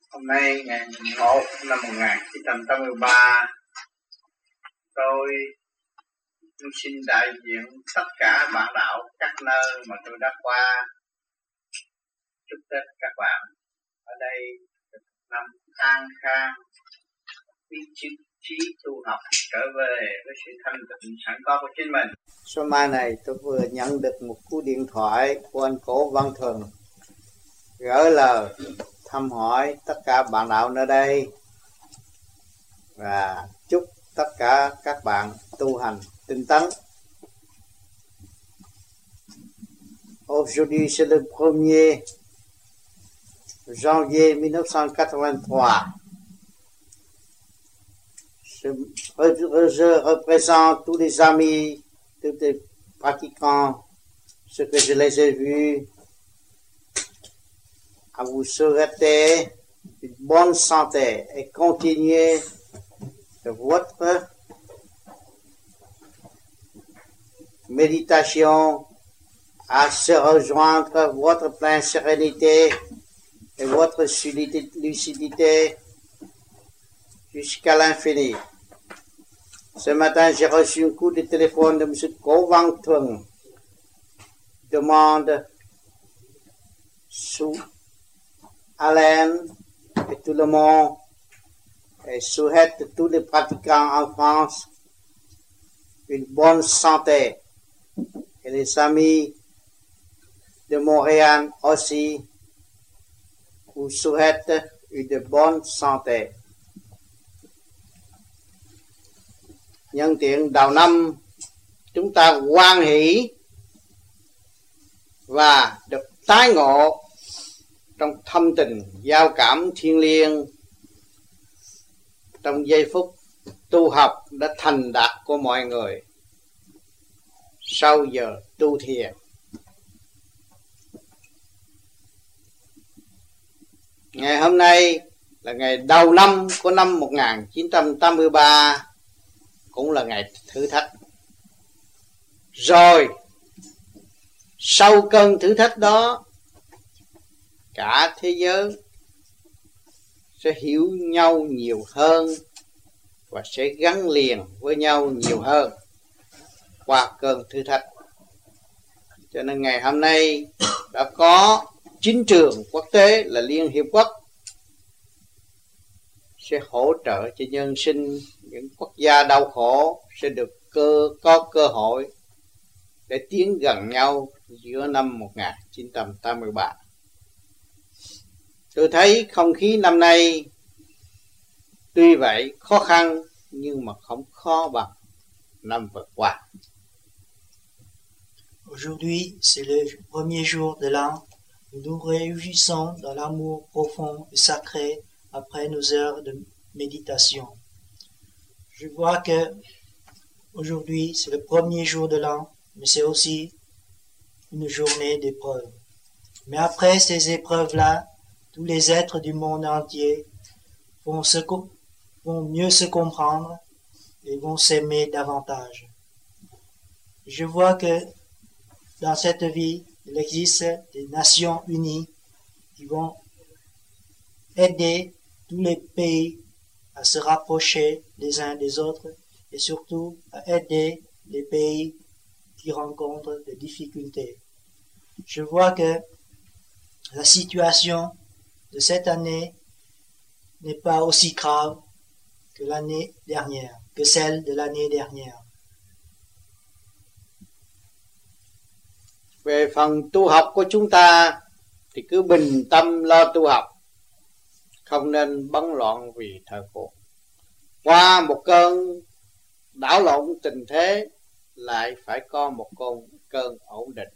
Hôm nay ngày 1 năm 1983, tôi xin đại diện tất cả bạn đạo các nơi mà tôi đã qua chúc Tết các bạn ở đây năm an khang, biết trí tu học trở về với sự thanh tịnh sẵn có của chính mình. Số mai này tôi vừa nhận được một cú điện thoại của anh Cổ Văn Thường gửi lời thăm hỏi tất cả bạn đạo nơi đây và chúc tất cả các bạn tu hành tinh tấn. Aujourd'hui c'est le 1er janvier 1983. Je représente tous les amis, tous les pratiquants, ce que je les ai vus, à vous souhaiter une bonne santé et continuer de votre méditation à se rejoindre votre pleine sérénité et votre lucidité jusqu'à l'infini. Ce matin, j'ai reçu un coup de téléphone de M. Cổ Văn Thường, demande sous Alain et tout le monde et souhaite tous les pratiquants en France une bonne santé et les amis de Montréal aussi vous souhaitent une bonne santé. Nhân tiện đầu năm chúng ta hoan hỷ và được tái ngộ trong thâm tình giao cảm thiêng liêng, trong giây phút tu học đã thành đạt của mọi người sau giờ tu thiền. Ngày hôm nay là ngày đầu năm của năm 1983, cũng là ngày thử thách. Rồi sau cơn thử thách đó, cả thế giới sẽ hiểu nhau nhiều hơn và sẽ gắn liền với nhau nhiều hơn qua cơn thử thách. Cho nên ngày hôm nay đã có chính trường quốc tế là Liên Hiệp Quốc sẽ hỗ trợ cho nhân sinh những quốc gia đau khổ sẽ được có cơ hội để tiến gần nhau giữa năm 1983. Tôi thấy không khí năm nay tuy vậy khó khăn nhưng mà không khó bằng năm vừa qua. Aujourd'hui, c'est le premier jour de l'an. Nous nous réjouissons dans l'amour profond et sacré après nos heures de méditation. Je vois que aujourd'hui, c'est le premier jour de l'an, mais c'est aussi une journée d'épreuves. Mais après ces épreuves-là, tous les êtres du monde entier vont mieux se comprendre et vont s'aimer davantage. Je vois que dans cette vie, il existe des Nations Unies qui vont aider tous les pays à se rapprocher les uns des autres et surtout à aider les pays qui rencontrent des difficultés. Je vois que la situation de cette année n'est pas aussi grave que l'année dernière, que celle de l'année dernière. Về phần tu học của chúng ta thì cứ bình tâm lo tu học, không nên bấn loạn vì thời cuộc. Qua một cơn đảo lộn tình thế lại phải có một cơn ổn định.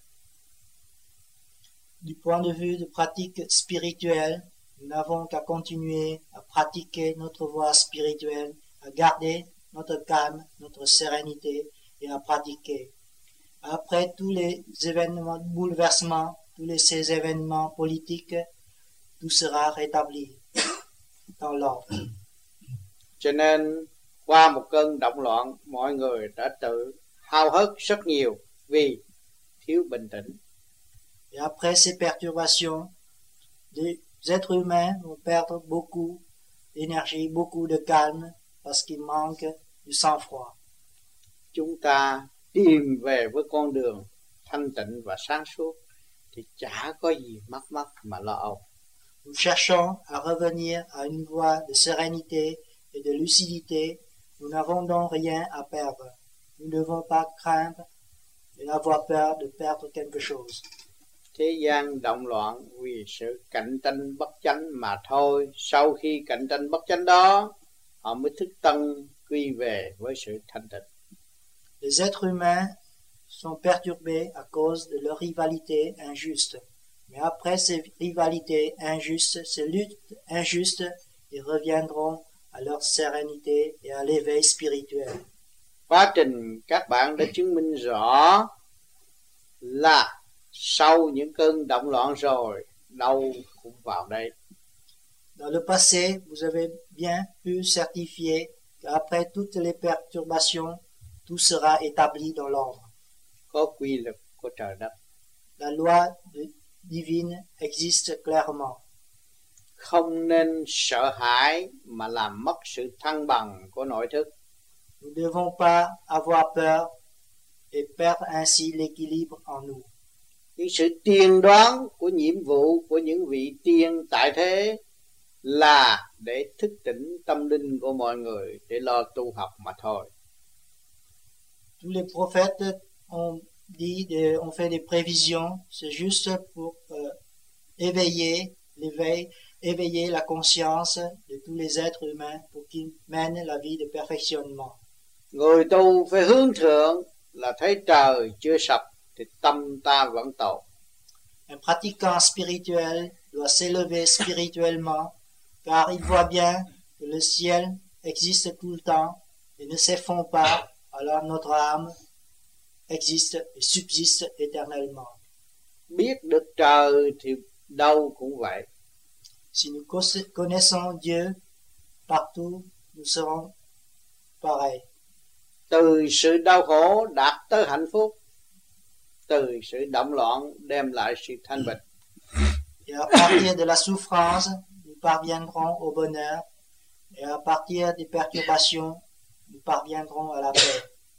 Du point de vue de pratique spirituelle, nous n'avons qu'à continuer à pratiquer notre voie spirituelle, à garder notre calme, notre sérénité et à pratiquer. Après tous les événements de bouleversement, ces événements politiques, tout sera rétabli dans l'ordre. Cho nên qua một cơn động loạn, mọi người đã tự hao hớt rất nhiều vì thiếu bình tĩnh. Et après ces perturbations, Les êtres humains vont perdre beaucoup d'énergie, beaucoup de calme parce qu'ils manquent du sang-froid. Chúng ta tìm về với con đường thanh tịnh và sáng suốt thì chả có gì mắc mà lo âu. Nous cherchons à revenir à une voie de sérénité et de lucidité. Nous n'avons donc rien à perdre. Nous ne devons pas craindre et avoir peur de perdre quelque chose. Thế gian động loạn vì sự cạnh tranh bất chánh mà thôi. Sau khi cạnh tranh bất chánh đó, họ mới thức tân quy về với sự thanh tịnh. Les êtres humains sont perturbés à cause de leur rivalité injuste. Mais après ces rivalités injustes, ces luttes injustes, ils reviendront à leur sérénité et à l'éveil spirituel. Quá trình các bạn đã chứng minh rõ là sau những cơn động loạn rồi, đâu cũng vào đây. Dans le passé, vous avez bien pu certifier qu'après toutes les perturbations, tout sera établi dans l'ordre. Có quy luật của trời đất. La loi divine existe clairement. Không nên sợ hãi mà làm mất sự thăng bằng của nội thức. Nous ne devons pas avoir peur et perdre ainsi l'équilibre en nous. Những sự tiên đoán của nhiệm vụ của những vị tiên tại thế là để thức tỉnh tâm linh của mọi người để lo tu học mà thôi. Tous les prophètes ont fait des prévisions, c'est juste pour éveiller la conscience de tous les êtres humains pour qu'ils mènent la vie de perfectionnement. Người tu phải hướng thượng là thấy trời chưa sập thì tâm ta vẫn tồn. Un pratiquant spirituel doit s'élever spirituellement car il voit bien que le ciel existe tout le temps et ne s'effondre pas, alors notre âme existe et subsiste éternellement. Biết được trời thì đâu cũng vậy. Si nous connaissons Dieu, partout nous serons pareils. Từ sự đau khổ đạt tới hạnh phúc, từ sự động loạn đem lại sự thanh bình. Et à partir de la souffrance, nous parviendrons au bonheur, et à partir des perturbations, nous parviendrons à la paix.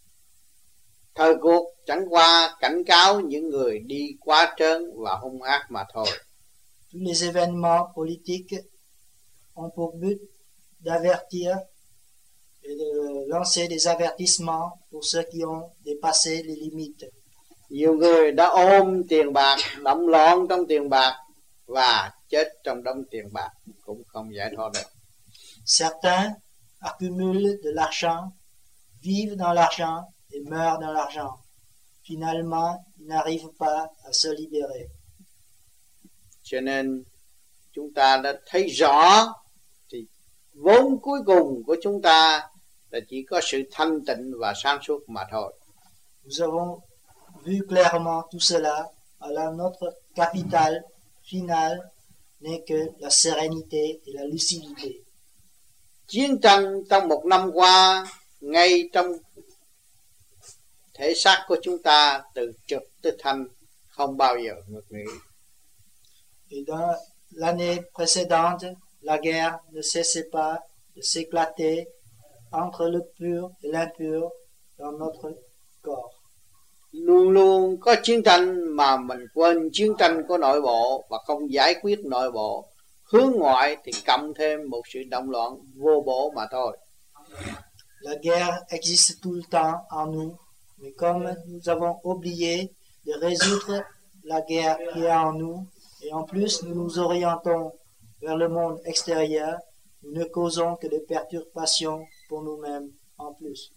Thời cuộc chẳng qua cảnh cáo những người đi quá trớn và hung ác mà thôi. Tous les événements politiques ont pour but d'avertir et de lancer des avertissements pour ceux qui ont dépassé les limites. Nhiều người đã ôm tiền bạc, động loạn trong tiền bạc và chết trong đống tiền bạc cũng không giải thoát được. Certains accumulent de l'argent, vivent dans l'argent et meurent dans l'argent. Finalement, ils n'arrivent pas à se libérer. Cho nên chúng ta đã thấy rõ thì vốn cuối cùng của chúng ta là chỉ có sự thanh tịnh và sáng suốt mà thôi. Nous avons vu clairement tout cela. Alors notre capital final n'est que la sérénité et la lucidité. Chiến tranh trong một năm qua, ngay trong thể xác của chúng ta từ trực tới thanh không bao giờ ngược nghỉ. Et dans l'année précédente, la guerre ne cessait pas de s'éclater entre le pur et l'impur dans notre corps. Luôn luôn có chiến tranh mà mình quên chiến tranh của nội bộ và không giải quyết nội bộ. Hướng ngoại thì cộng thêm một sự động loạn vô bổ mà thôi. La guerre existe tout le temps en nous, mais comme nous avons oublié de résoudre la guerre qui est en nous, et en plus nous nous orientons vers le monde extérieur, nous ne causons que des perturbations pour nous-mêmes en plus.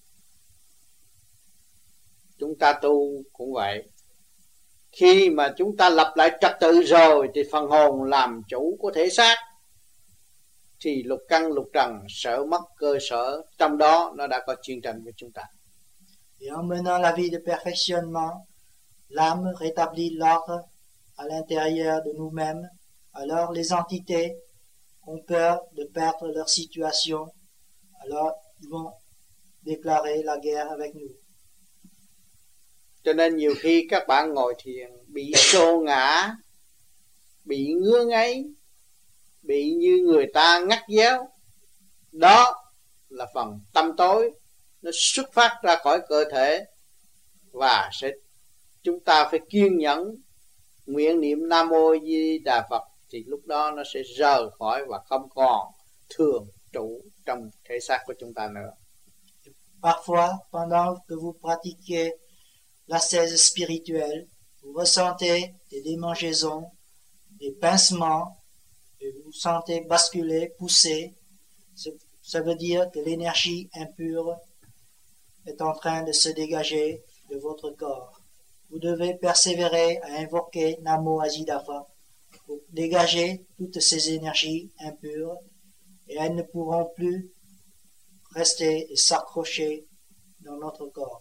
Chúng ta tu cũng vậy. Khi mà chúng ta lập lại trật tự rồi thì phần hồn làm chủ của thể xác, thì lục căn lục trần sợ mất cơ sở, trong đó nó đã có chiến tranh với chúng ta. Et en menant la vie de perfectionnement, l'âme rétablit l'ordre à l'intérieur de nous-mêmes. Alors les entités ont peur de perdre leur situation. Alors ils vont déclarer la guerre avec nous. Cho nên nhiều khi các bạn ngồi thiền bị xô ngã, bị ngứa ngáy, bị như người ta ngắt déo. Đó là phần tâm tối, nó xuất phát ra khỏi cơ thể, và chúng ta phải kiên nhẫn nguyện niệm Nam Mô Di Đà Phật, thì lúc đó nó sẽ rời khỏi và không còn thường trụ trong thể xác của chúng ta nữa. Parfois, pendant que vous pratiquez l'ascèse spirituelle, vous ressentez des démangeaisons, des pincements, et vous vous sentez basculer, pousser. Ça veut dire que l'énergie impure est en train de se dégager de votre corps. Vous devez persévérer à invoquer Namo Azidafa pour dégager toutes ces énergies impures, et elles ne pourront plus rester et s'accrocher dans notre corps.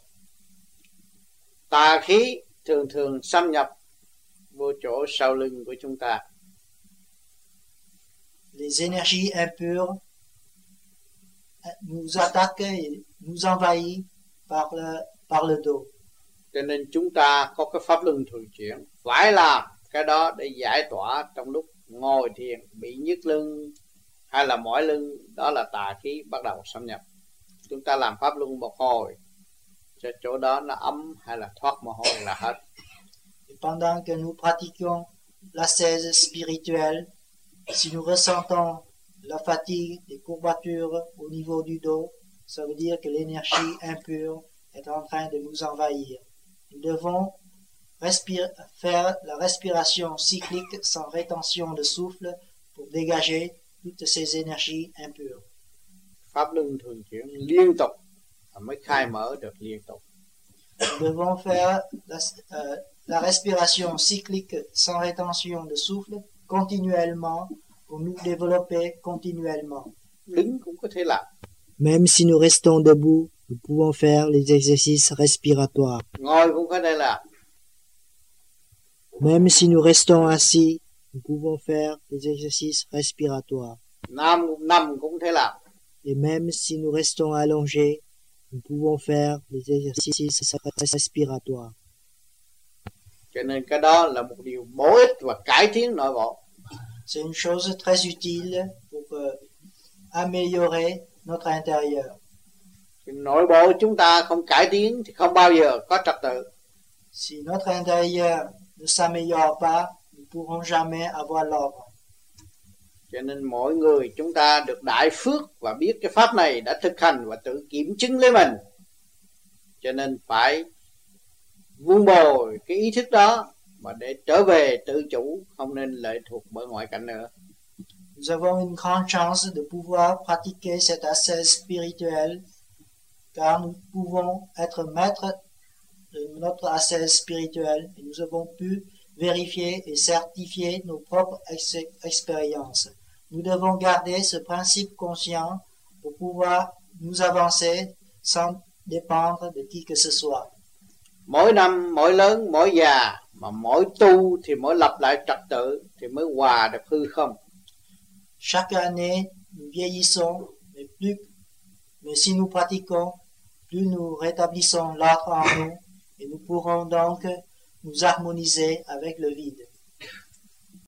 Tà khí thường thường xâm nhập vô chỗ sau lưng của chúng ta. Les énergies impures nous attaquent et nous envahissent par le dos. Cho nên chúng ta có cái pháp luân thường chuyển, phải làm cái đó để giải tỏa trong lúc ngồi thiền bị nhức lưng hay là mỏi lưng, đó là tà khí bắt đầu xâm nhập. Chúng ta làm pháp luân một hồi cho chỗ đó nó ấm hay là thoát mồ hôi là hết. Et pendant que nous pratiquons l'ascèse spirituelle, si nous ressentons la fatigue, des courbatures au niveau du dos, ça veut dire que l'énergie impure est en train de nous envahir. Nous devons faire la respiration cyclique sans rétention de souffle pour dégager toutes ces énergies impures. Pháp luân thường chuyển liên tục mới khai mở được liên tục. Nous devons faire la respiration cyclique sans rétention de souffle continuellement pour nous développer continuellement. Đứng cũng có thể làm. Même si nous restons debout, nous pouvons faire les exercices respiratoires. Ngồi cũng có thể làm. Même si nous restons assis, nous pouvons faire des exercices respiratoires. Nằm cũng thể làm. Et même si nous restons allongés, nous pouvons faire des exercices respiratoires. Cho nên cái đó là một điều bổ ích và cải tiến nội bộ. C'est une chose très utile pour améliorer notre intérieur. Nội bộ chúng ta không cải tiến thì không bao giờ có trật tự. Si notre intérieur ne s'améliore pas, nous ne pourrons jamais avoir l'ordre. Cho nên mỗi người chúng ta được đại phước và biết cái pháp này đã thực hành và tự kiểm chứng lấy mình. Cho nên phải vun bồi cái ý thức đó mà để trở về tự chủ, không nên lệ thuộc bởi ngoại cảnh nữa. Nous avons une grande chance de pouvoir pratiquer cette ascèse spirituelle, car nous pouvons être maîtres de notre ascèse spirituelle et nous avons pu vérifier et certifier nos propres expériences. Nous devons garder ce principe conscient pour pouvoir nous avancer sans dépendre de qui que ce soit. Mỗi năm, mỗi lớn, mỗi già, mà mỗi tu thì mỗi lập lại trật tự thì mới hòa được hư không. Chaque année, nous vieillissons, mais si nous pratiquons, plus nous rétablissons l'ordre en nous et nous pourrons donc nous harmoniser avec le vide.